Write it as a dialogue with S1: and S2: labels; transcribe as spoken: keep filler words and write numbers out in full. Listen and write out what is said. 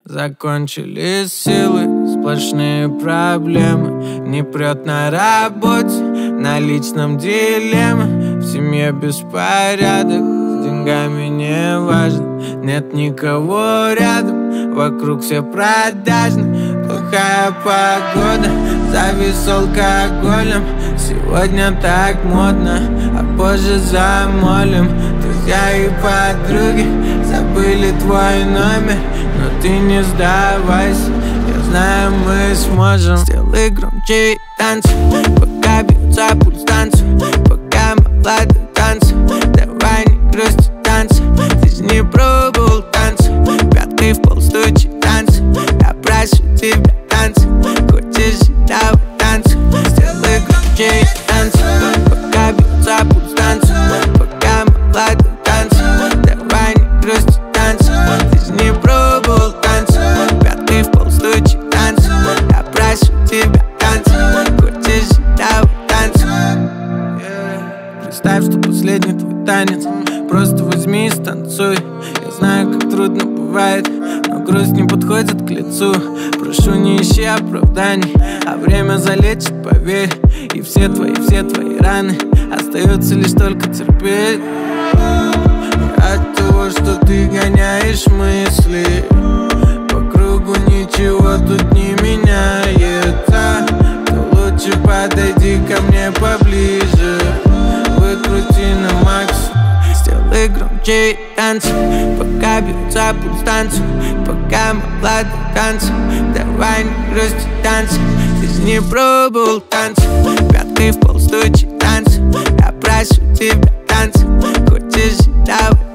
S1: Закончились силы, сплошные проблемы. Не прет на работе, на личном дилемма. В семье беспорядок, с деньгами не важно. Нет никого рядом, вокруг все продажны. Плохая погода, завис алкоголем. Сегодня так модно, а позже замолим. Друзья и подруги забыли твой номер, но ты не сдавайся, я знаю, мы сможем. Сделай громче и танцы, пока бьется пульс танца. Пока молодой танцы, давай не грусти танцы. Ты не пробовал танцы, пяткой в пол стучи танцы. Я прошу тебя танцы, хочешь давай танцы. Сделай громче и танцы, пока бьется пульс танца. Пока молодой танцы, давай не грусти танцы. Ты не пробовал танцы, пяткой в пол стучи танцы. Я прошу тебя танцы, хочешь давай танцы. Представь, что последний твой танец, просто возьми и станцуй. Я знаю, как трудно бывает, но грусть не подходит к лицу. Прошу, не ищи оправданий, а время залечит, поверь. И все твои, все твои раны, остается лишь только терпеть. И от того, что ты гоняешь мысли, по кругу ничего тут не меняется, то лучше подойди ко мне поближе. Выкрути на макс, сделай громче и танцы, пока бьется пульс танцы. Пока молодой танцы, давай не грусти танцы. Ты же не пробовал танцы, пяткой в пол стучи танцы. Я прошу тебя танцы, хочешь давай